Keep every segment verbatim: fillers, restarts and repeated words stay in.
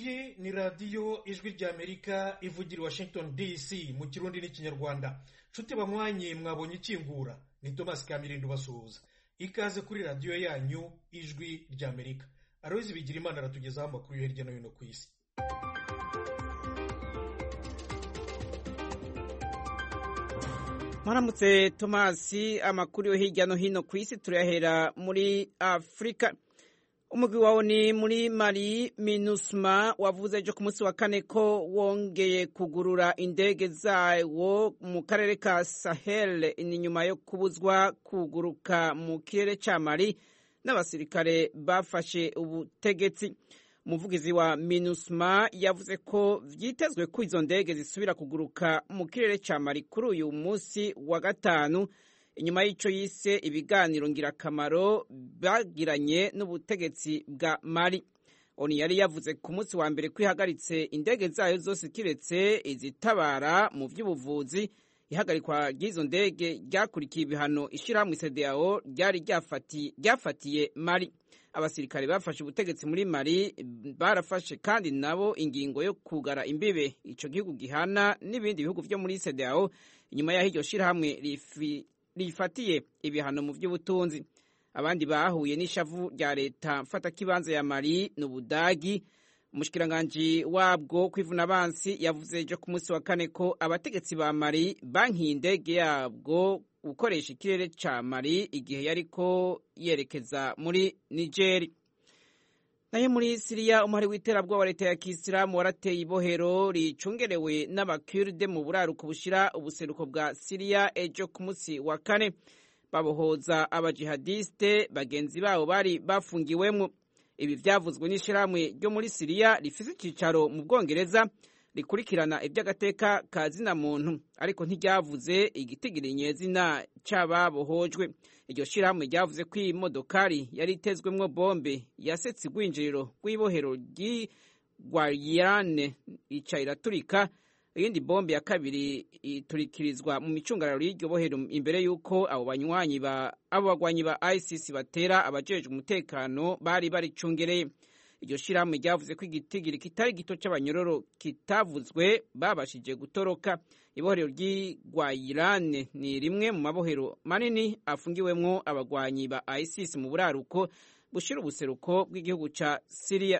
iyi ni radiyo ijwi ry'amerika ivugira i washington dc mu kirundi n'ikinyarwanda. nshuti banywanyi, mwabonye ikingura, ni Thomas Kamirindo basuhuza. Ikaze kuri radiyo yanyu ijwi ry'amerika. Aloyizi Bigirimana aratugezaho amakuru yo hirya no hino ku isi. Mwaramutse Thomas, amakuru yo hirya no hino ku isi turayahera muri Afrika. Umugwi wawo ni muri Mali MINUSMA wavuze ejo ku munsi wa kane ko wongeye kugurura indege zawo mu karere ka Sahel ni nyuma yo kubuzwa kuguruka mu kirere ca Mali n'abasirikare bafashe ubutegetsi. Umuvugizi wa MINUSMA yavuze ko vyitezwe ko izo ndege zisubira kuguruka mu kirere ca Mali kuri uyu munsi wa gatanu, inyuma y'ico yise ibiganiro ngirakamaro bagiranye n'ubutegetsi bwa Mali. Oni yari yavuze ku munsi wa mbere kwihagaritse indege zayo zose kiretse izitabara mu vy'ubuvuzi. Ihagarikwa ry'izo ndege ryakurikiye ibihano ishirahamwe C D A O ryari ryafatiye ryafatiye Mali. Abasirikare bafashe ubutegetsi muri Mali barafashe kandi nabo ingingo yo kugara imbibe ico gihugu gihana n'ibindi bihugu vyo muri C D A O inyuma y'aho iryo shirahamwe rifi rifatiye ibihano mu vy'ubutunzi. Abandi bahuye n'ishavu rya leta mfata kibanza ya Mali n'Ubudagi. Umushikiranganje wabwo kwivuna abansi yavuze ejo ku munsi wa kane ko abategetsi ba Mali banki indege yabwo gukoresha ikirere ca Mali igihe yariko yerekeza muri Niger. Nayo muri Syria, umuhari w'iterabwoba wa leta ya Kisilamu warateye ibohero ricungerewe n'abakurde mu buraruko bushira ubuseruko bwa Syria ejo ku munsi wa kane. Babohoza abajihadiste bagenzi babo bari bafungiwemwo. Ibi vyavuzwe n'ishirahamwe ryo muri Syria rifise icicaro mu Bwongereza rikurikirana iby'agateka ka zina muntu, ariko ntiryavuze igitigiri nyezina c'ababohojwe. Iryo shirahamwe ryavuze ko iyi modokari yari itezwemwo bombe yasetse igwinjiriro rw'ibohero ry'Gwayane ica iraturika. Iyindi bombe ya kabiri iturikirizwa mu micungararo y'iryo bohero imbere y'uko abo banywanyi ba abo bagwanyi ba ISIS batera abajejwe umutekano bari baricungereye. Iryo shirahamwe ryavuze ko igitigiri kitari gito c'abanyororo kitavuzwe babashije gutoroka. Ibohero ry'Gwayane ni rimwe mu mabohero manini afungiwemwo abagwanyi ba ISIS mu buraruko bushira ubuseruko bw'igihugu ca Syria.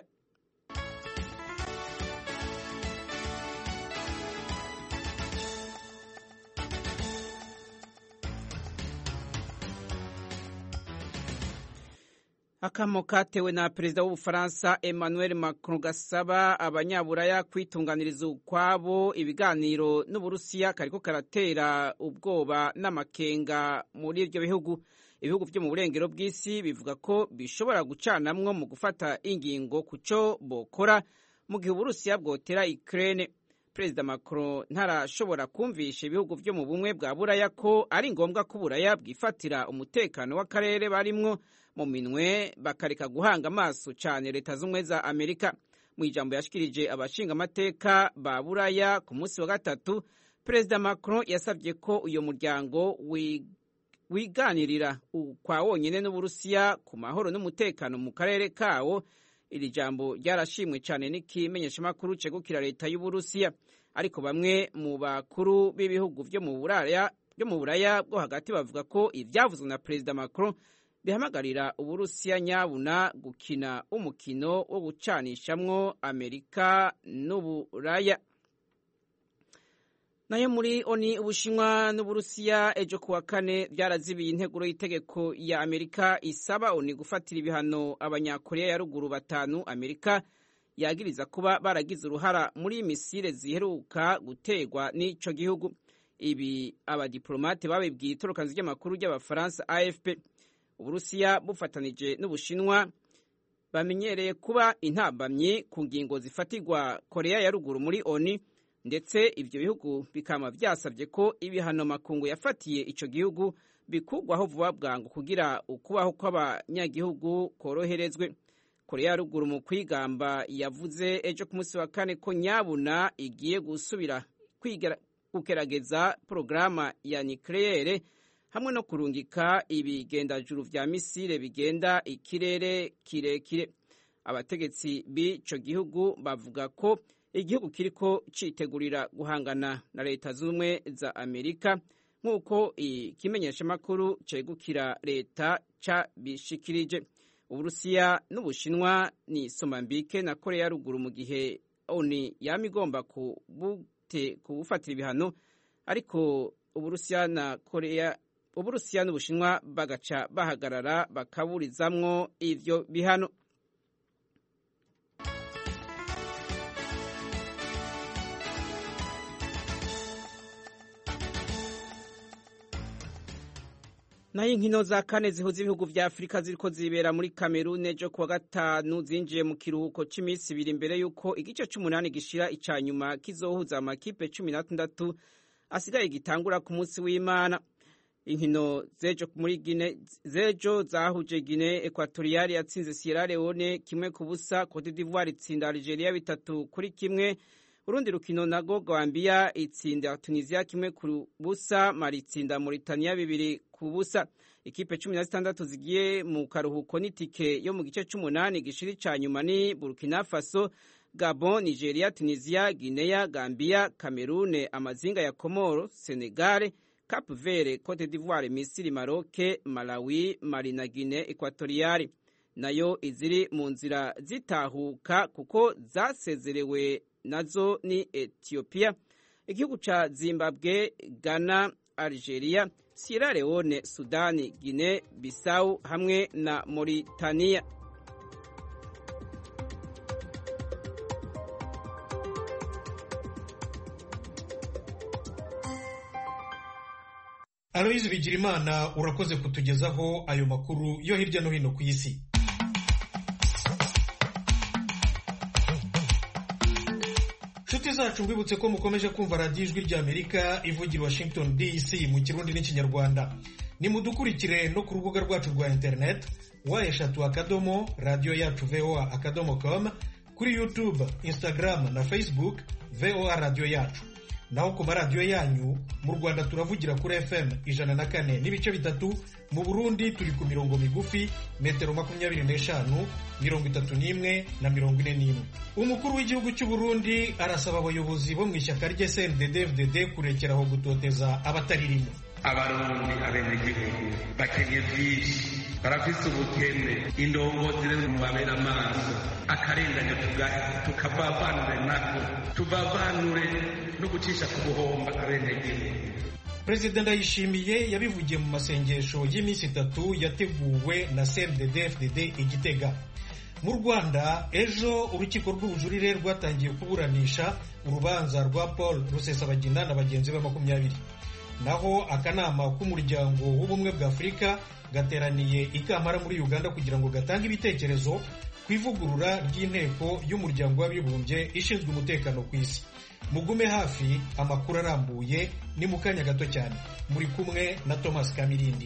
Akamo katewe na perezida w'Ubufaransa Emmanuel Macron gasaba abanyaburaya kwitunganiriza ukwabo ibiganiro n'Uburusiya kariko karatera ubwoba n'amakenga muri ivyo bihugu. Ibihugu vyo mu burengero bw'isi bivuga ko bishobora gucanamwo mu gufata ingingo kuco bokora mu gihe Uburusiya bwotera Ukraine. Perezida Macron ntarashobora kumvisha ibihugu vyo mu bumwe bwa Buraya ko ari ngombwa ko Buraya bwifatira umutekano w'akarere barimwo mu minwe bakareka guhanga amaso cane leta z'umwe za Amerika. Mu ijambo yashikirije abashinga amateka ba Buraya ku munsi wa gatatu, Perezida Macron yasabye ko uyo muryango wiganirira kwa wonyene n'Uburusiya ku mahoro n'umutekano mu karere kawo. Iri jambo ryarashimwe cane n'ikimenyeshamakuru cegukira leta y'Uburusiya, ariko bamwe mu bakuru b'ibihugu vyo mu Buraya vyo mu Buraya bwo hagati bavuga ko ivyavuzwe na Perezida Macron bihamagarira Uburusiya nyabuna gukina umukino wo gucanishamwo Amerika n'Uburaya. Nayo muri oni Ubushinwa n'Uburusiya ejo kuwa kane byarazibiye integuro y'itegeko ya Amerika isaba oni gufatira ibihano abanyakoreya ya ruguru batanu Amerika yagiriza kuba baragize uruhara muri misile ziheruka gutegwa n'ico gihugu. Ibi abadiplomate babibwiye itorokanzo ry'amakuru ry'Abafaransa A F P. Uburusiya bufatanije n'Ubushinwa bamenyereye kuba intambamyi ku ngingo zifatirwa Korea ya ruguru muri oni, ndetse ivyo bihugu bikama vyasavye ko ibihano makungu yafatiye ico gihugu bikugwaho vuba bwangu kugira ukubaho kw'abanyagihugu koroherezwe. Korea ya ruguru mu kwigamba yavuze ejo ku munsi wa kane ko nyabuna igiye gusubira kugerageza programa ya nucleaire hamwe no kurungika ibigendajuru vya misile bigenda ikirere kirekire. abategetsi b'ico gihugu bavuga ko igihugu kiriko citegurira guhangana na leta z'ubumwe za Amerika nk'uko ikimenyeshamakuru cegukira leta cabishikirije. Uburusiya n'Ubushinwa ni Somambike na Korea ya ruguru mu gihe oni yama igomba kubufatira ibihano, ariko Uburusiya na Korea Uburusiya n'Ubushinwa bagaca bahagarara bakaburizamwo ivyo bihano. Naho inkino za kane zihuza ibihugu vya Afrika ziriko zibera muri Cameroon ejo kuwa gatanu zinjiye mu kiruhuko c'imisi ibiri imbere yuko igice c'umunani gishira ica nyuma kizohuza amakipe cumi n'atandatu asigaye gitangura ku munsi w'Imana. Inkino zejo muri Guinea zejo zahuje Guinea Equatoriale yatsinze Sierra Leone kimwe ku busa, Cote d'Ivoire itsinda Algeria bitatu kuri kimwe. Urundi rukino nago Gambia itsinda Tunisia kimwe ku busa, Mali itsinda Mauritania bibiri ku busa. Ikipe cumi na zitandatu zigiye mu karuhuko n'itike yo mu gice c'umunani gishiri ca nyuma ni Burkina Faso, Gabon, Nigeria, Tunisia, Guinea, Gambia, Cameroon, amazinga ya Komoro, Senegal, Cap Verde, Cote d'Ivoire, Misiri, Maroc, Malawi, Mali na Guinea Equatoriale. Nayo iziri mu nzira zitahuka kuko zasezerewe nazo ni Ethiopia, igihugu ca Zimbabwe, Ghana, Algeria, Sierra Leone, Sudani, Guinea Bissau hamwe na Mauritania. Aloyizi Bigirimana urakoze kutugezaho ayo makuru yo hirya no hino ku isi. Nshuti zacu mbibutse ko mukomeje kumva radiyo ijwi ry'Amerika ivugira Washington D C mu Kirundi n'Ikinyarwanda. Nimudukurikire no ku rubuga rwacu rwa internet wa eshatu akadomo radio yacu voa akadomo com, kuri YouTube, Instagram na Facebook voa radio yacu. Naho ku maradiyo yanyu mu Rwanda turavugira kuri F M ijana na kane n'ibice bitatu, mu Burundi turi ku mirongo migufi metero makumyabiri n'eshanu, mirongo itatu n'imwe na mirongo ine n'imwe. Umukuru w'igihugu cy'u Burundi arasaba abayobozi bo mu ishyaka rye C N D D F D D kurekeraho gutoteza abataririmo. Abarundi abenegihugu bakenye byinshi, barafise ubukene, indongozi rero mubabera amaso, akarengane tukabavanure nako, tubavanure no gucisha ku buhomba abenegihugu. Perezida Ndayishimiye yabivugiye mu masengesho y'iminsi itatu yateguwe na C N D D F D D Igitega. Mu Rwanda ejo urukiko rw'ubujurire rwatangiye kuburanisha urubanza rwa Paul Rusesabagina na bagenzi be makumyabiri. Naho akanama k'umuryango w'ubumwe bwa Afurika gateraniye i Kampala muri Uganda kugira ngo gatange ibitekerezo ku ivugurura ry'inteko y'umuryango w'abibumbye ishinzwe umutekano ku isi. Mugume hafi, amakuru arambuye ni mu kanya gato cyane. Muri kumwe na Thomas Kamirindi.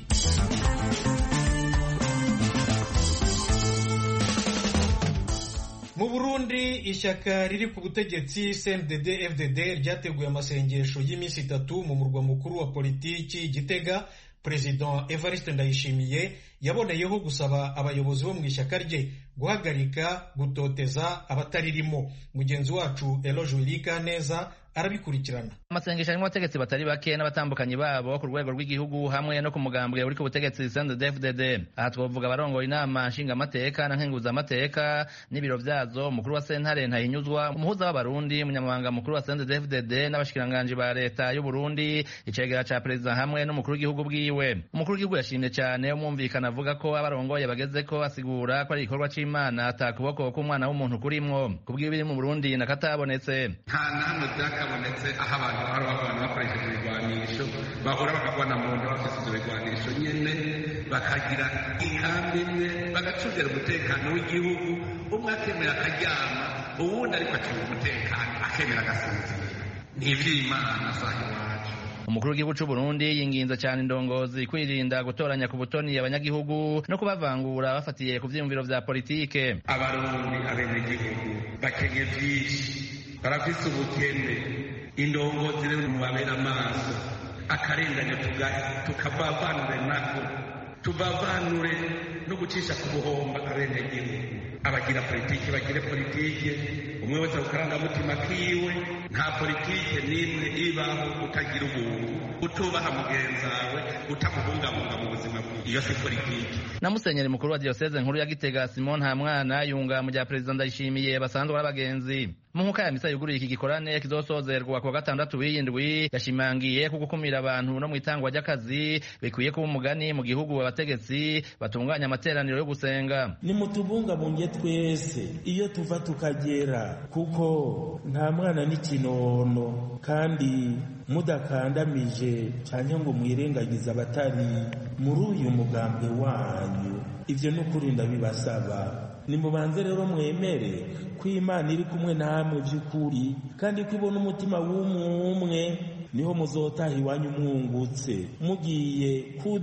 Mu Burundi ishyaka riri ku butegetsi C N D D F D D ryateguye amasengesho y'iminsi itatu mu murwa mukuru wa politiki Gitega. President Evariste Ndayishimiye yaboneyeho gusaba abayobozi bo mu ishyaka rye guhagarika gutoteza abataririmo. Mugenzi wacu Eloge Wilikaneza arabikurikirana. Amasengesho arimo abategetsi batari bake n'abatambukanyi babo ku rwego rw'igihugu hamwe no ku mugambwe uri ku butegetsi C N D D F D D. Aha twavuga abarongoye inama nshingamateka na nkenguzamateka n'ibiro vyazo, umukuru wa sentare Ntahinyuzwa, umuhuza w'abarundi, umunyamabanga mukuru wa C N D D F D D n'abashikiranganji ba leta y'u Burundi, icegera ca perezida hamwe n'umukuru w'igihugu bwiwe. Umukuru w'igihugu yashimye cyane umwumvikana avuga ko abarongoye bageze ko asigura ko ari igikorwa c'Imana atakuboko k'umwana w'umuntu kurimwo. Kubwiye biri mu Burundi nakatabonetse. Nta namwe byakabonetse aho abantu bari abantu bakoresheje ibigwanisho bahora bakagwana mu nda bafise ibyo bigwanisho nyene bakagira ikambi imwe bagacungira umutekano w'igihugu, umwe akemera akaryama uwundi ariko acunga umutekano akemera agasinzira. Ni ivy'Imana sahi wacu. Umukuru w'igihugu cy'u Burundi yinginze cyane indongozi kwirinda gutoranya ku butoni abanyagihugu no kubavangura bafatiye ku vyiyumviro vya politike. Abarundi abenegihugu bakenye byinshi, barafise ubukene, indongozi rero mubabera amaso, akarengane tukabavanure nako, tubavanure no gucisha ku buhomba abenegihugu. Abagira politiki bagire politiki, umwe wese ku karangamutima kiwe. Nta politiki n'imwe ibaho utagira ubuntu, utubaha mugenzawe, utamubungabunga mu buzima bwiwe. Iyo si politiki. Na Musenyeri mukuru wa Diocese nkuru ya Gitega Simon Ntamwana yunga mu bya Perezida Ndayishimiye basanzwe b'abagenzi. Mu nkuka ya misa yuguruye iki gikorane kizosozerwa ku wa gatandatu w'iyindwi, yashimangiye ku gukumira abantu no mu itangwa ry'akazi bikwiye kuba umugani mu gihugu abategetsi batunganya amateraniro yo gusenga. Nimutubungabunge twese iyo tuva tukagera, kuko nta mwana n'ikinono, kandi mudakandamije canke ngo mwirengagize abatari muri uyu mugambwe wanyu. Ivyo n'ukuri ndabibasaba. Nimubanze rero mwemere ko Imana iri kumwe namwe by'ukuri, kandi ko ibona umutima w'umwe, niho muzotaha iwanyu mwungutse, mugiye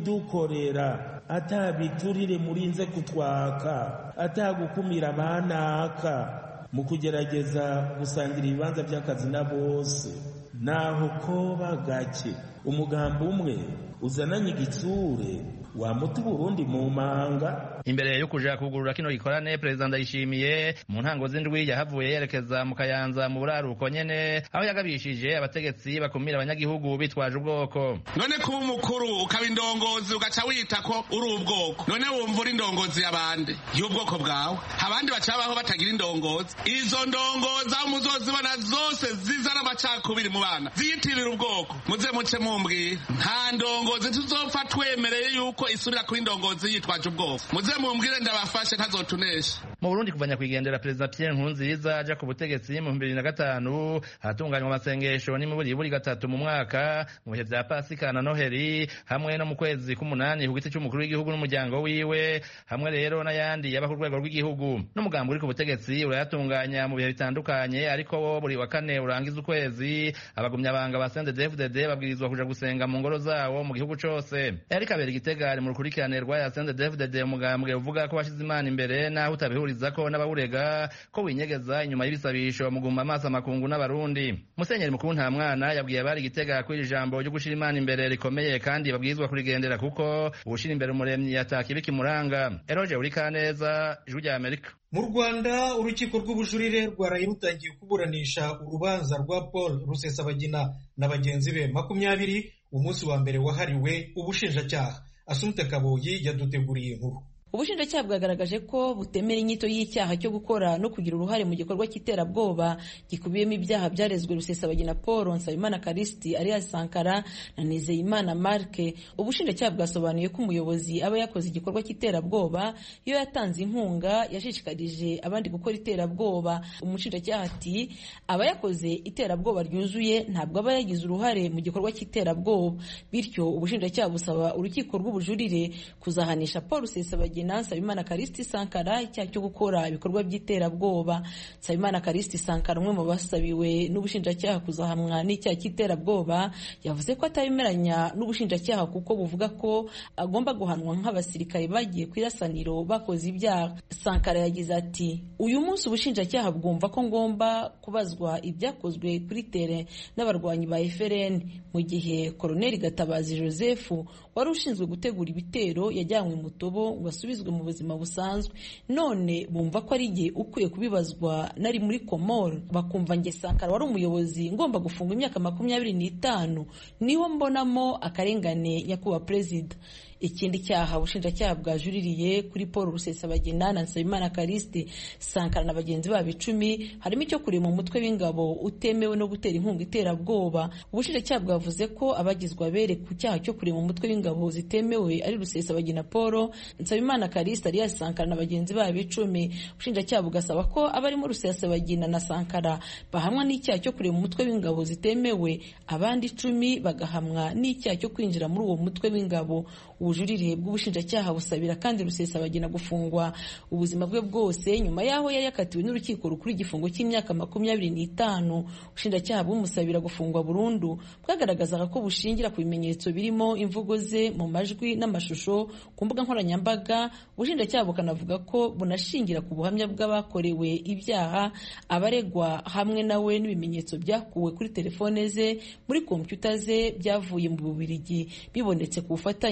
kudukorera atabiturire murinze kutwaka, atagukumira abanaka, mu kugerageza gusangira ibibanza by'akazi na bose. Naho koba gake umugambi umwe uzananye igitsure wamuta Burundi mu manga. Imbere yo kuja kugurura kino gikorane, Perezida Ndayishimiye mu ntango z'indwi yahavuye yerekeza mu Kayanza mu buraruko nyene, aho yagabishije abategetsi bakumira abanyagihugu bitwaje ubwoko. None kuba umukuru ukaba indongozi ugaca wita ko uri ubwoko, none wumva uri indongozi y'abandi y'ubwoko bwawe, abandi bacabaho batagira indongozi. Izo ndongozi aho muzozibona zose zizana amacakubiri mu bana, ziyitirira ubwoko, muze muce mumbwira. Nta ndongozi tuzopfa twemereye yuko isubira kuri ndongozi yitwaje ubwoko. Muze mumbwire ndabafashe ntazotunesha. Mu Burundi kuva nyakwigendera Perezida Pierre Nkurunziza aja ku butegetsi mu bibiri na gatanu, haratunganywa amasengesho n'imiburi buri gatatu mu mwaka mu bihe vya Pasika na Noheli, hamwe no mu kwezi k'umunani ku giti cy'umukuru w'igihugu n'umuryango wiwe, hamwe rero n'ayandi yaba ku rwego rw'igihugu. N'umugambi uri ku butegetsi urayatunganya mu bihe bitandukanye, ariko wo buri wa kane urangiza ukwezi abagumyabanga ba C N D D F D D babwirizwa kuja gusenga mu ngoro zawo mu gihugu cose. Eric Kabera Igitega ari mu rukurikirane rwa ya C N D D F D D, umugambwe uvuga ko washize Imana imbere naho utabihuriza ko n'abawurega ko winyegeza inyuma y'ibisabisho mugumba amaso amakungu n'abarundi. Musenyeri mukuru Ntamwana yabwiye abari Gitega ko iri jambo ryo gushira Imana imbere rikomeye kandi babwirizwa kurigendera, kuko ubushira imbere umuremyi yataka ibikimuranga. Eroje Urikaneza, Ijwi rya Amerika. Mu Rwanda urukiko rw'ubujurire rwaraye rutangiye kuburanisha urubanza rwa Paul Rusesabagina na bagenzi be makumyabiri, umunsi wa mbere wahariwe ubushinjacyaha. Asumta Kaboyi yaduteguriye inkuru. Ubushinjacyaha bwagaragaje ko butemera inyito y'icyaha cyo gukora no kugira uruhare mu gikorwa cy'iterabwoba gikubiyemo ibyaha byarezwe Rusesabagina Paul, Nsabimana Callixte alias Sankara na Nizeyimana Marc. Ubushinjacyaha bwasobanuye ko umuyobozi aba yakoze igikorwa cy'iterabwoba iyo yatanze inkunga, yashishikarije abandi gukora iterabwoba. Umushinjacyaha ati aba yakoze iterabwoba ryuzuye ntabwo aba yagize uruhare mu gikorwa cy'iterabwoba. Bityo ubushinjacyaha busaba urukiko rw'ubujurire kuzahanisha Paul Rusesabagina Nsabimana Callixte Sankara icyaha cyo gukora ibikorwa by'iterabwoba. Nsabimana Callixte Sankara, umwe mu basabiwe n'ubushinjacyaha kuzahamwa n'icyaha cy'iterabwoba, yavuze ko atabimeranya n'ubushinjacyaha kuko buvuga ko agomba guhanwa nk'abasirikare bagiye ku irasaniro bakoze ibyaha. Sankara yagize ati uyu munsi ubushinjacyaha bwumva ko ngomba kubazwa ibyakozwe kuri tere n'abarwanyi ba F R N mu gihe Koloneli Gatabazi Joseph wari ushinzwe gutegura ibitero yajyanywe mu Tobo ngo asubizwe mu buzima busanzwe, none bumva ko ari igihe ukwiye kubibazwa nari muri Komoro, bakumva nge Sankara wari umuyobozi ngomba gufunga imyaka makumyabiri n'itanu. Niho mbonamo akarengane nyakubahwa Perezida. Ikindi cyaha ubushinjacyaha bwajuririye kuri Paul Rusesabagina na Nsabimana Callixte Sankara na bagenzi babo icumi harimo icyo kurema umutwe w'ingabo utemewe no gutera inkunga iterabwoba. Ubushinjacyaha bwavuze ko abagizwe abere ku cyaha cyo kurema umutwe w'ingabo zitemewe ari Rusesabagina Paul, Nsabimana Callixte alias Sankara na bagenzi babo icumi. Ubushinjacyaha bugasaba ko abarimo Rusesabagina na Sankara bahamwa n'icyaha cyo kurema umutwe w'ingabo zitemewe, abandi icumi bagahamwa n'icyaha cyo kwinjira muri uwo mutwe w'ingabo. Ubujurire bw'ubushinjacyaha busabira kandi Rusesabagina gufungwa ubuzima bwe bwose nyuma yaho yari yakatiwe n'urukiko rukuru igifungo cy'imyaka makumyabiri n'itanu. Ubushinjacyaha bumusabira gufungwa burundu bwagaragazaga ko bushingira ku bimenyetso birimo imvugo ze mu majwi n'amashusho ku mbuga nkoranyambaga. Ubushinjacyaha bukanavuga ko bunashingira ku buhamya bw'abakorewe ibyaha, abaregwa hamwe nawe n'ibimenyetso byakuwe kuri telefone ze muri kompyuta ze byavuye mu Bubiligi bibonetse ku bufatanye n'ubushinjacyaha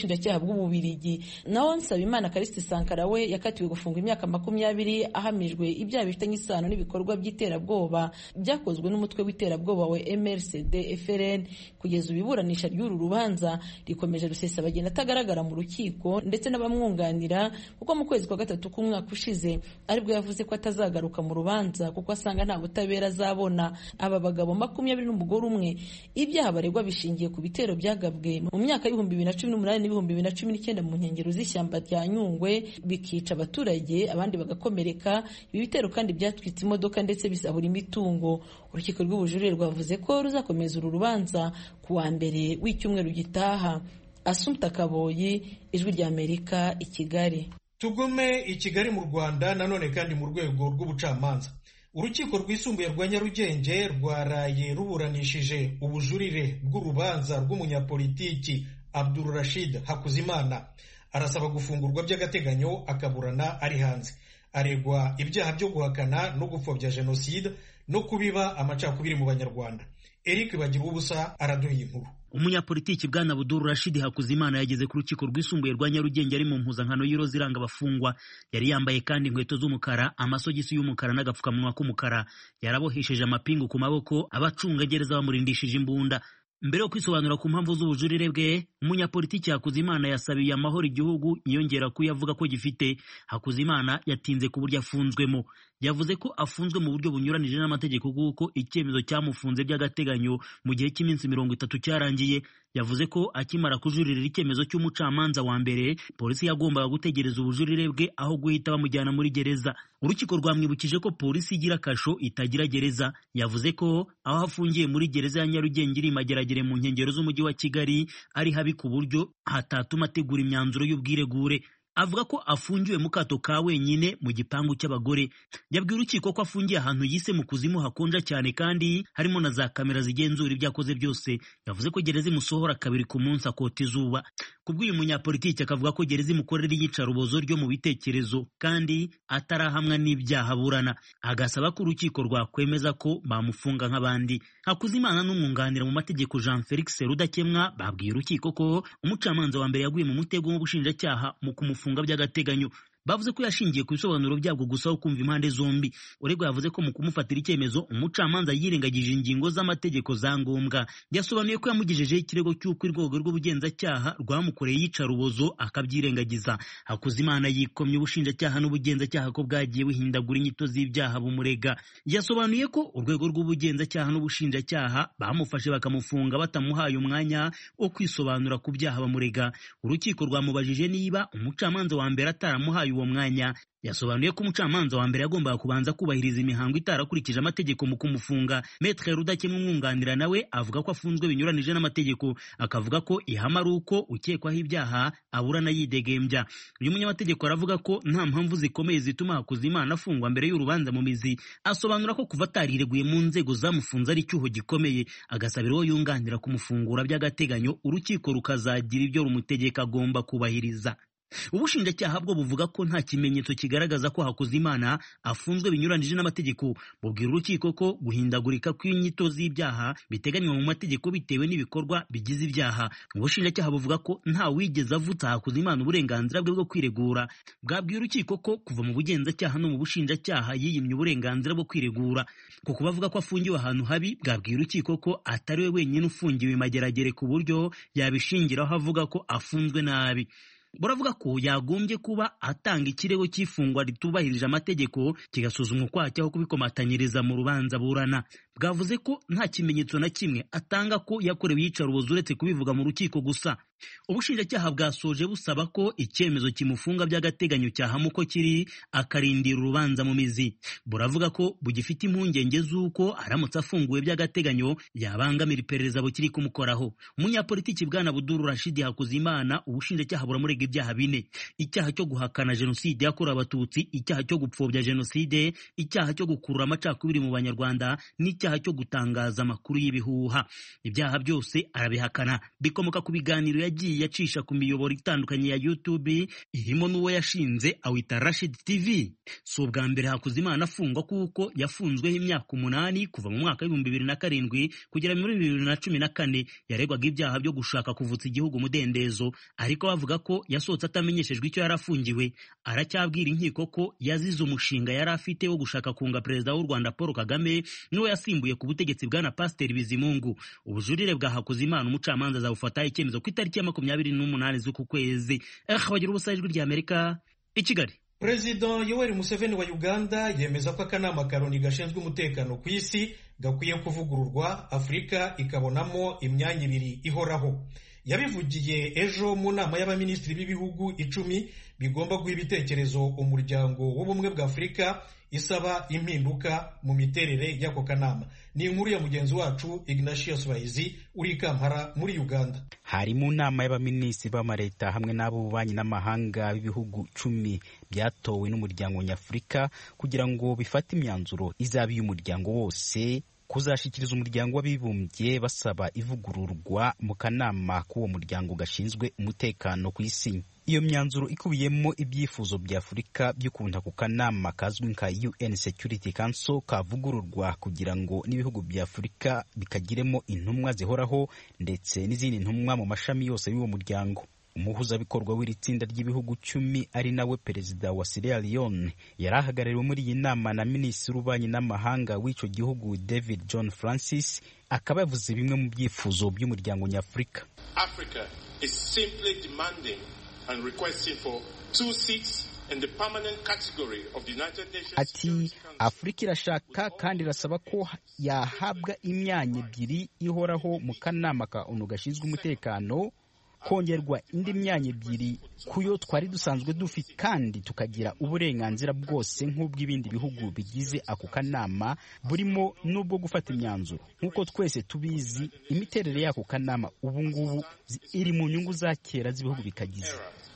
n'ubushinjacyaha bw'Ububirigi. naho Nsabimana Callixte Sankara we yakatiwe gufungwa imyaka makumyabiri ahamijwe ibyaha bifitanye isano n'ibikorwa by'iterabwoba byakozwe n'umutwe w'iterabwoba wa M R C D F R N. Kugeza ubu iburanisha ry'uru rubanza rikomeje Rusesabagina atagaragara mu rukiko ndetse n'abamwunganira, kuko mu kwezi kwa gatatu k'umwaka ushize aribwo yavuze ko atazagaruka mu rubanza kuko asanga nta butabera azabona. Aba bagabo makumyabiri n'umugore umwe ibyaha baregwa bishingiye ku bitero byagabwe mu myaka y'ibihumbi bibiri na cumi n'umunani n'ibihumbi bibiri na cumi n'icyenda mu nkengero z'ishyamba rya Nyungwe, bikica abaturage abandi bagakomereka. Ibi bitero kandi byatwitse imodoka ndetse bisahura imitungo. Urukiko rw'ubujurire rwavuze ko ruzakomeza uru rubanza ku wa mbere w'icyumweru gitaha. Assumpta Kaboyi, Ijwi ry'Amerika, i Kigali. Tugume i Kigali mu Rwanda nanone kandi mu rwego rw'ubucamanza. Urukiko rwisumbuye rwa Nyarugenge rwaraye ruburanishije ubujurire bw'urubanza rw'umunyapolitiki Abdul Rashid Hakuzimana. Arasaba gufungurwa by'agateganyo akaburana ari hanze. Aregwa ibyaha byo guhakana no gupfobya jenoside no kubiba amacakubiri mu Banyarwanda. Eric Bagirubusa araduha inkuru. Umunyapolitiki bwana Abdul Rashid Hakuzimana yageze ku rukiko rwisumbuye rwa Nyarugenge ari mu mpuzankano y'iroza iranga abafungwa. Yari yambaye kandi inkweto z'umukara, amasogisi y'umukara n'agapfukamunwa k'umukara. Yarabohesheje amapingu ku maboko, abacungagereza bamurindishije imbunda. Mbere yo kwisobanura ku mpamvu z'ubujurire bwe, umunyapolitiki Hakuzimana yasabiye amahoro igihugu yongera ko yavuga ko gifite. Hakuzimana yatinze ku buryo afunzwemo. Yavuze ko afunzwe mu buryo bunyuranije n'amategeko kuko icyemezo cyamufunze by'agateganyo mu gihe cy'iminsi mirongo itatu cyarangiye. Yavuze ko akimara kujuririra icyemezo cy'umucamanza wa mbere, polisi yagombaga gutegereza ubujurire bwe aho guhita bamujyana muri gereza. Urukiko rwamwibukije ko polisi igira kasho itagira gereza. Yavuze ko aho afungiye muri gereza ya Nyarugenge iri Mageragere mu nkengero z'umujyi wa Kigali ari habi ku buryo hatatuma ategura imyanzuro y'ubwiregure. Avuga ko afungiwe mu kato ka wenyine mu gipangu cy'abagore. Yabwiye urukiko ko afungiye ahantu yise mu kuzimu hakonja cyane kandi harimo na za kamera zigenzura ibyakoze byose. Yavuze ko gereza imusohora kabiri ku munsi akota izuba. Kubw'uyu munyapolitiki akavuga ko gereza imukorera iyicarubozo ryo mu bitekerezo kandi atarahamwa n'ibyaha aburana. Agasaba ko urukiko rwakwemeza ko bamufunga nk'abandi. Hakuzimana n'umwunganira mu mategeko Jean Felix Rudakemwa babwiye urukiko ko umucamanza wa mbere yaguye mu mutego w'ubushinjacyaha mu kumufunga by'agateganyo. Bavuze ko yashingiye ku bisobanuro byabwo gusa aho kumva impande zombi. Uregwa yavuze ko mu kumufatira icyemezo umucamanza yirengagije ingingo z'amategeko za ngombwa. Yasobanuye ko yamugejejeho ikirego cy'uko urwego rw'ubugenzacyaha rwamukoreye iyicarubozo akabyirengagiza. Hakuzimana yikomye ubushinjacyaha n'ubugenzacyaha ko bwagiye buhindagura inyito z'ibyaha bumurega. Yasobanuye ko urwego rw'ubugenzacyaha n'ubushinjacyaha bamufashe bakamufunga batamuhaye umwanya wo kwisobanura ku byaha bamurega. Urukiko rwamubajije niba umucamanza wa mbere ataramuhaye uwo mwanya. Yasobanuye ko umucamanza wa mbere yagombaga kubanza kubahiriza imihango itarakurikije amategeko mu kumufunga. Maître Rudakemwa umwunganira nawe avuga ko afunzwe binyuranije n'amategeko, akavuga ko ihama ari uko ukekwaho ibyaha aburana yidegembya. Uyu munyamategeko aravuga ko nta mpamvu zikomeye zituma Hakuzimana afungwa mbere y'urubanza mu mizi. Asobanura ko kuva atarireguye mu nzego zamufunze ari icyuho gikomeye, agasabira uwo yunganira kumufungura by'agateganyo, urukiko rukazagira ibyo rumutegeka agomba kubahiriza. Ubushinjacyaha bwo buvuga ko nta kimenyetso kigaragaza ko Hakuzimana afunzwe binyuranije n'amategeko. Bubwira urukiko ko guhindagurika kw'inyito z'ibyaha biteganywa mu mategeko bitewe n'ibikorwa bigize ibyaha. Ubushinjacyaha buvuga ko nta wigeze avutsa Hakuzimana uburenganzira bwe bwo kwiregura. Bwabwiye urukiko ko kuva mu bugenzacyaha no mu bushinjacyaha yiyimye uburenganzira bwo kwiregura. Kuko bavuga ko afungiwe ahantu habi, bwabwiye urukiko ko atari we wenyine ufungiwe Mageragere ku buryo yabishingiraho avuga ko afunzwe nabi. Buravuga ko yagombye kuba atanga ikirego cy'ifungwa ritubahirije amategeko kigasuzumwa kwacyo aho kubikomatanyiriza mu rubanza burana. Bwavuze ko nta kimenyetso na kimwe atanga ko yakorewe iyicarubozo uretse kubivuga mu rukiko gusa. Ubushinjacyaha bwasoje busaba ko icyemezo kimufunga by'agateganyo cyahama uko kiri akarindira urubanza mu mizi. Buravuga ko bugifite impungenge z'uko aramutse afunguwe by'agateganyo yabangamira iperereza bukiri kumukoraho. Umunyapolitiki bwana Abdul Rashid Hakuzimana ubushinjacyaha buramurega ibyaha bine: icyaha cyo guhakana jenoside yakorewe abatutsi, icyaha cyo gupfobya jenoside, icyaha cyo gukurura amacakubiri mu Banyarwanda, n'icyaha icyaha cyo gutangaza amakuru y'ibihuha. Ibyaha byose arabihakana, bikomoka ku biganiro yagiye acisha ku miyoboro itandukanye ya YouTube, irimo n'uwo yashinze awita Rashid T V. Si ubwa mbere Hakuzimana afungwa, kuko yafunzweho imyaka umunani kuva mu mwaka w'ibihumbi bibiri na karindwi kugera muri bibiri na cumi na kane. Yaregwaga ibyaha byo gushaka kuvutsa igihugu umudendezo, ariko bavuga ko yasohotse atamenyeshejwe icyo yari afungiwe. Aracyabwira inkiko ko yazize umushinga yari afite wo gushaka kunga perezida w'u Rwanda Paul Kagame n'uwo yasimbuye ku butegetsi bwana Pasiteri Bizimungu. Ubujurire bwa Hakuzimana umucamanza azabufata icyemezo ku itariki ya makumyabiri n'umunani z'uku kwezi. Eh, bagira ubusa ijwi rya Amerika i Kigali. Perezida Yoweri Museveni wa Uganda yemeza ko akanama ka Loni gashinzwe umutekano ku isi gakwiye kuvugururwa, Afurika ikabonamo imyanya ibiri ihoraho. Yabivugiye ejo mu nama y'abaminisitiri b'ibihugu icumi bigomba guha ibitekerezo umuryango w'ubumwe bwa Afurika isaba impinduka mu miterere y'ako kanama. Ni inkuru ya mugenzi wacu Ignatius Bahizi uri i Kampala muri Uganda. Hari mu nama y'abaminisitiri b'amareta hamwe n'ab'ububanyi n'amahanga b'ibihugu cumi byatowe n'umuryango nyafurika kugira ngo bifate imyanzuro izaba y'umuryango wose kuzashikiriza umuryango w'abibumbye basaba ivugururwa mu kanama k'uwo muryango gashinzwe umutekano ku isi. Iyo myanzuro ikubiyemo ibyifuzo bya Afurika by'ukuntu ku kanama kazwi nka U N Security Council kavugururwa kugira ngo n'ibihugu bya Afurika bikagiremo intumwa zihoraho ndetse n'izindi ntumwa mu mashami yose y'uwo muryango. Umuhuzabikorwa w'iri tsinda ry'ibihugu cumi ari nawe perezida wa Sierra Leone yarahagarariwe muri iyi nama na minisitiri w'ububanyi n'amahanga w'icyo gihugu David John Francis, akaba yavuze bimwe mu byifuzo by'umuryango nyafurika. Africa is simply demanding and requesting for two seats in the permanent category of the United Nations. Ati Afrika irashaka kandi irasaba ko yahabwa imyanya ebyiri ihoraho mu kanama ka ONU gashinzwe umutekano, kongerwa indi myanya ebyiri kuyo twari dusanzwe dufite, kandi tukagira uburenganzira bwose nk'ubw'ibindi bihugu bigize ako kanama, burimo n'ubwo gufata imyanzuro. Nk'uko twese tubizi, imiterere y'ako kanama ubu ngubu iri mu nyungu za kera z'ibihugu bikagize.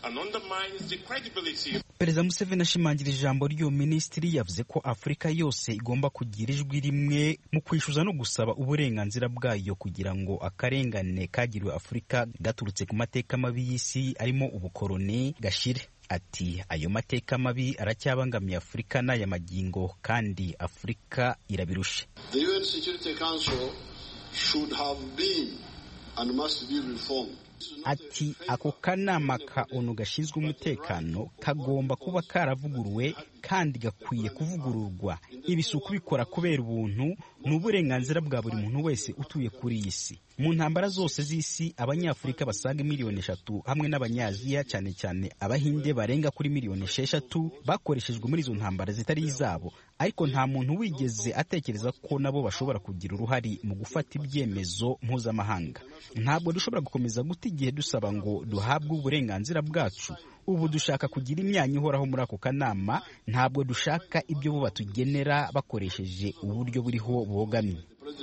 Perezida Museveni ashimangira ijambo ry'uwo minisitiri yavuze ko Afurika yose igomba kugira ijwi rimwe mu kwishyuza no gusaba uburenganzira bwayo kugira ngo akarengane kagiriwe Afurika gaturutse ku mateka mabi y'isi arimo ubukoroni gashire. Ati ayo mateka mabi aracyabangamiye Afurika n'aya magingo kandi Afurika irabirusha. The U N Security Council should have been and must be reformed. Ati ako kanama ka ONU gashinzwe umutekano kagomba kuba karavuguruwe kandi gakwiye kuvugururwa. Ibi si ukubikora kubera ubuntu, ni uburenganzira bwa buri muntu wese utuye kuri iyi si. Mu ntambara zose z'isi, abanyafurika basaga miliyoni eshatu hamwe n'abanyaziya cyane cyane abahinde barenga kuri miliyoni esheshatu bakoreshejwe muri izo ntambara zitari izabo, ariko nta muntu wigeze atekereza ko nabo bashobora kugira uruhari mu gufata ibyemezo mpuzamahanga. Ntabwo dushobora gukomeza guta igihe dusaba ngo duhabwe uburenganzira bwacu. Ubu dushaka kugira imyanya ihoraho muri ako kanama, ntabwo dushaka ibyo bo batugenera bakoresheje uburyo buriho bogamye.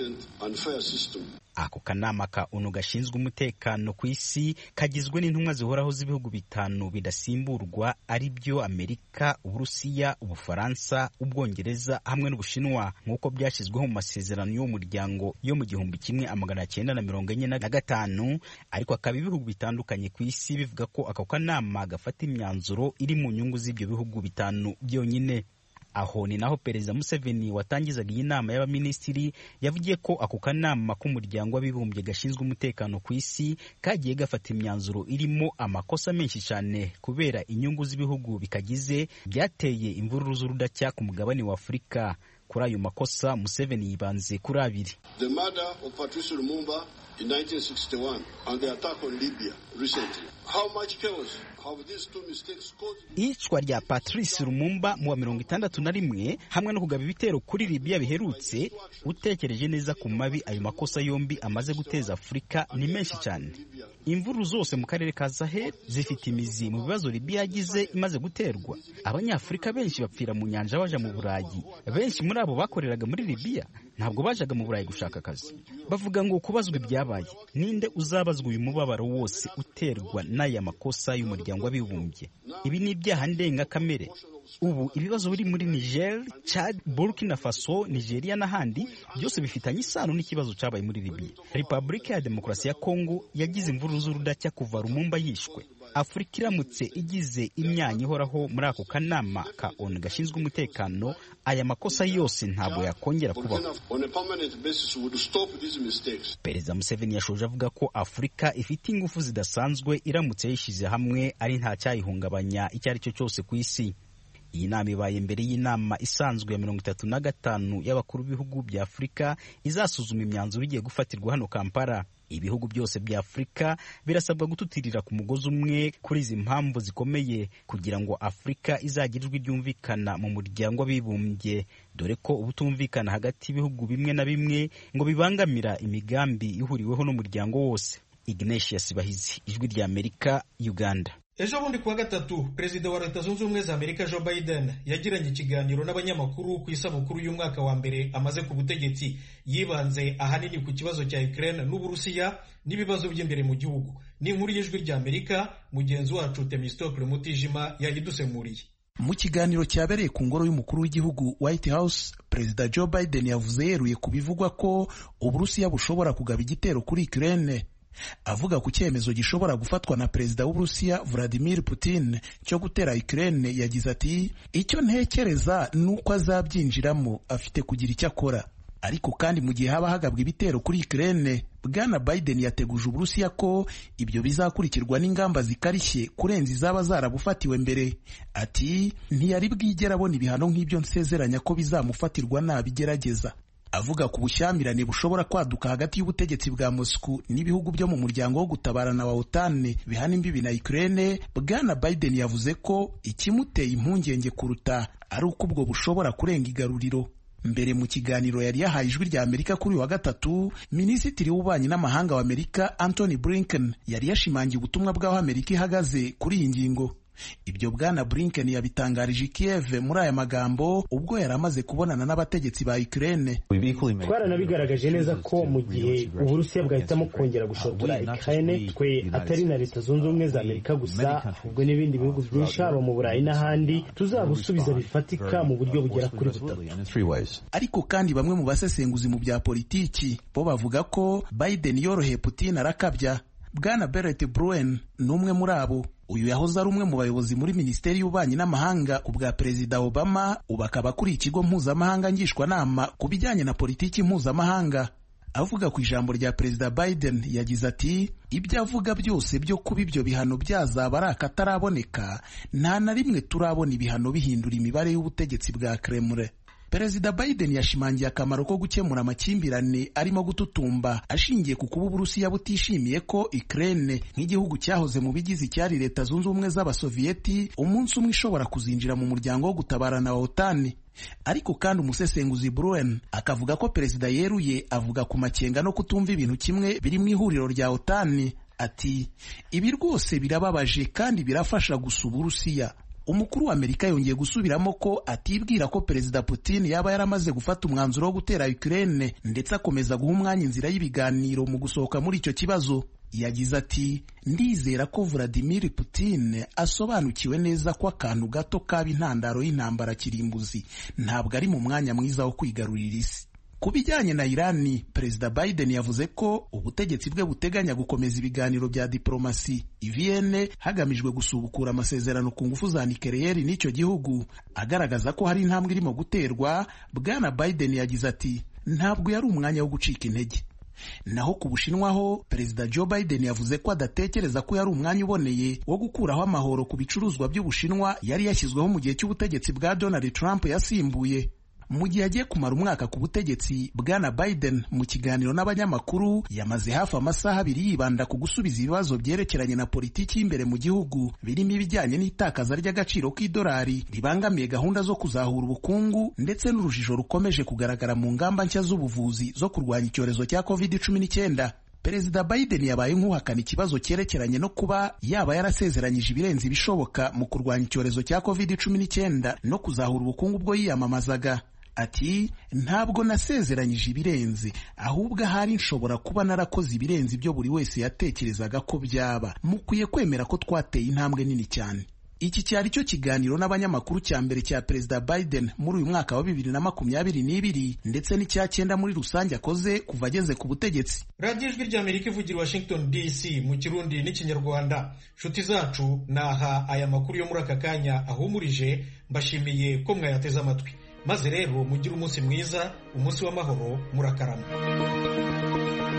Ako kanama ka ONU gashinzwe umutekano ku isi kagizwe n'intumwa zihoraho z'ibihugu bitanu bidasimburwa, ari byo Amerika, Uburusiya, Ubufaransa, Ubwongereza hamwe n'Ubushinwa, nk'uko byashyizweho mu masezerano y'uwo muryango yo mu gihumbi kimwe amagana cyenda na mirongo enye na gatanu, ariko akaba ibihugu bitandukanye ku isi bivuga ko ako kanama gafata imyanzuro iri mu nyungu z'ibyo bihugu bitanu byonyine. Aho ni naho Perezida Museveni watangizaga iyi nama y'abaminisitiri yavugiye ko ako kanama k'umuryango w'abibumbye gashinzwe umutekano ku isi kagiye gafata imyanzuro irimo amakosa menshi cyane kubera inyungu z'ibihugu bikagize byateye imvururu z'urudacya ku mugabane wa Afurika. Kuri ayo makosa Museveni yibanze kuri abiri. The murder of Patrice Lumumba in nineteen sixty-one and the attack on Libya recently. How much chaos have these two mistakes caused? Icwa rya Patrice Lumumba mu wa mirongo itandatu na rimwe hamwe no kugaba ibitero kuri Libya biherutse, utekereje neza ku mabi ayo makosa yombi amaze guteza Afurika ni menshi cyane. Imvuru zose mu karere ka Sahel zifite imizi mu bibazo Libya yagize imaze guterwa. Abanyafurika benshi bapfira mu nyanja baja mu Burayi. Benshi muri abo bakoreraga muri Libya ntabwo bajaga mu Burayi gushaka akazi. Bavuga ngo kubazwa ibyabaye, ninde uzabazwa uyu mubabaro wose uterwa n'aya makosa y'umuryango w'abibumbye? Ibi ni ibyaha ndengakamere. ubu ibibazo biri muri Niger, Chad, Burkina Faso, Nigeria n'ahandi byose bifitanye isano n'ikibazo cyabaye muri Libya. Repubulika ya Demokarasi ya Kongo yagize imvururu z'urudacya kuva Lumumba yishwe. Afurika iramutse igize imyanya ihoraho muri ako kanama ka O N U gashinzwe umutekano, aya makosa yose ntabwo yakongera kubaho. Perezida Museveni yashoje avuga ko Afurika ifite ingufu zidasanzwe iramutse yishyize hamwe, ari nta cyayihungabanya icyo ari cyo cyose ku isi. Iyi nama ibaye mbere y'inama isanzwe ya mirongo itatu na gatanu y'abakuru b'ibihugu bya Afurika izasuzuma imyanzuro igiye gufatirwa hano Kampala. Ibihugu byose bya Afurika birasabwa gututirira ku mugozi umwe kuri izi mpamvu zikomeye kugira ngo Afurika izagire ijwi ryumvikana mu muryango w'abibumbye, dore ko ubutumvikana hagati y'ibihugu bimwe na bimwe ngo bibangamira imigambi ihuriweho n'umuryango wose. Ignatius Bahizi, Ijwi rya Amerika, Uganda. Ejo bundi kuwa gatatu perezida wa Leta Zunze Ubumwe za Amerika Joe Biden yagiranye ikiganiro n'abanyamakuru ku isabukuru y'umwaka wa mbere amaze ku butegetsi. Yibanze ahanini ku kibazo cya Ukraine n'Uburusiya n'ibibazo by'imbere mu gihugu. Ni inkuru y'Ijwi rya Amerika, mugenzi wacu Temistokle Mutijima yayidusemuriye. Mu kiganiro cyabereye ku ngoro y'umukuru w'igihugu White House, perezida Joe Biden yavuze yeruye ku bivugwa ko Uburusiya bushobora kugaba igitero kuri Ukraine. Avuga ku cyemezo gishobora gufatwa na perezida w'Uburusiya Vladimir Putin cyo gutera Ukraine, yagize ati icyo ntekereza nuko azabyinjiramo afite kugira icyo akora. Ariko kandi mu gihe haba hagabwa ibitero kuri Ukraine, Bwana Biden yateguje Uburusiya ko ibyo bizakurikirwa n'ingamba zikarishye kurenza izaba zarabufatiwe mbere. Ati ntiyari bwigera abona ibihano nk'ibyo nsezeranya ko bizamufatirwa nabigerageza. Avuga ku bushyamirane bushobora kwaduka hagati y'ubutegetsi bwa Moscow n'ibihugu byo mu muryango wo gutabarana wa OTAN bihana imbibi na Ukraine, Bwana Biden yavuze ko ikimuteye impungenge kuruta ari uko ubwo bushobora kurenga igaruriro. Mbere mu kiganiro yari yahaye Ijwi rya Amerika kuri wa gatatu, Minisitiri w'Ububanyi n'Amahanga wa Amerika Antony Blinken yari yashimangiye ubutumwa bw'aho Amerika ihagaze kuri iyi ngingo. Ibyo Bwana Blinken yabitangarije i Kiev muri aya magambo ubwo yari amaze kubonana n'abategetsi ba Ukraine. Twaranabigaragaje neza ko mu gihe Uburusiya bwahitamo kongera gushotora Ukraine, twe atari na Leta Zunze Ubumwe za Amerika gusa, ahubwo n'ibindi bihugu byinshi haba mu Burayi n'ahandi, tuzabusubiza bifatika mu buryo bugera kuri butatu. Ariko kandi bamwe mu basesenguzi mu bya politiki bo bavuga ko Biden yoroheye Putin arakabya. Bwana Barrett Bruen ni umwe muri abo. Uyu yahoze ari umwe mu bayobozi muri Minisiteri y'Ububanyi n'Amahanga ku bwa Perezida Obama, ubu akaba kuri ikigo mpuzamahanga ngishwanama ku bijyanye na politiki mpuzamahanga. Avuga ku ijambo rya Perezida Biden yagize ati ibyo avuga byose byo kuba ibyo bihano byazaba ari akataraboneka, nta na rimwe turabona ibihano bihindura imibare y'ubutegetsi bwa Kremlin. Perezida Biden yashimangiye akamaro ko gukemura amakimbirane arimo gututumba ashingiye ku kuba Uburusiya butishimiye ko Ukraine nk'igihugu cyahoze mu bigize icyari Leta Zunze Ubumwe z'Abasoviyeti umunsi umwe ishobora kuzinjira mu muryango wo gutabarana wa OTAN. Ariko kandi umusesenguzi Bruen akavuga ko perezida yeruye avuga ku makenga no kutumva ibintu kimwe biri mu ihuriro rya OTAN. Ati ibi rwose birababaje kandi birafasha gusa Uburusiya. Umukuru wa Amerika yongeye gusubiramo ko atibwira ko Perezida Putin yaba yaramaze gufata umwanzuro wo gutera Ukraine, ndetse akomeza guha umwanya inzira y'ibiganiro mu gusohoka muri icyo kibazo. Yagize ati ndizera ko Vladimir Putin asobanukiwe neza ko akantu gato kaba intandaro y'intambara kirimbuzi, ntabwo ari mu mwanya mwiza wo kwigarurira isi. Ku bijyanye na Irani, Perezida Biden yavuze ko ubutegetsi bwe buteganya gukomeza ibiganiro bya diplomasi i Vienne hagamijwe gusubukura amasezerano ku ngufu za nucleaire n'icyo gihugu. Agaragaza ko hari intambwe irimo guterwa, Bwana Biden yagize ati ntabwo yari umwanya wo gucika intege. Naho ku Bushinwa ho, Perezida Joe Biden yavuze ko adatekereza ko yari umwanya uboneye wo gukuraho amahoro ku bicuruzwa by'Ubushinwa yari yashyizweho mu gihe cy'ubutegetsi bwa Donald Trump yasimbuye. Mu gihe agiye kumara umwaka ku butegetsi, Bwana Biden mu kiganiro n'abanyamakuru yamaze hafi amasaha abiri yibanda ku gusubiza ibibazo byerekeranye na politiki y'imbere mu gihugu, birimo ibijyanye n'itakaza ry'agaciro k'idolari ribangamiye gahunda zo kuzahura ubukungu, ndetse n'urujijo rukomeje kugaragara mu ngamba nshya z'ubuvuzi zo kurwanya icyorezo cya covid cumi n'icyenda. Perezida Biden yabaye nk'uhakana ikibazo cyerekeranye no kuba yaba yarasezeranyije ibirenze ibishoboka mu kurwanya icyorezo cya covid cumi n'icyenda no kuzahura ubukungu bwo yiyamamazaga. Ati ntabwo nasezeranyije ibirenze, ahubwo ahari nshobora kuba narakoze ibirenze ibyo buri wese yatekerezaga ko byaba. Mukwiye kwemera ko twateye intambwe nini cyane. iki cyari cyo kiganiro n'abanyamakuru cya mbere cya perezida Biden muri uyu mwaka wa bibiri na makumyabiri n'ibiri ndetse n'icya cyenda muri rusange akoze kuva ageze ku butegetsi. radiyo ijwi ry'Amerika ivugira Washington D C mu kirundi n'ikinyarwanda. nshuti zacu naha aya makuru yo muri aka kanya ahumurije, mbashimiye ko mwayateze amatwi, maze rero mugire umunsi mwiza, umunsi w'amahoro, murakarama.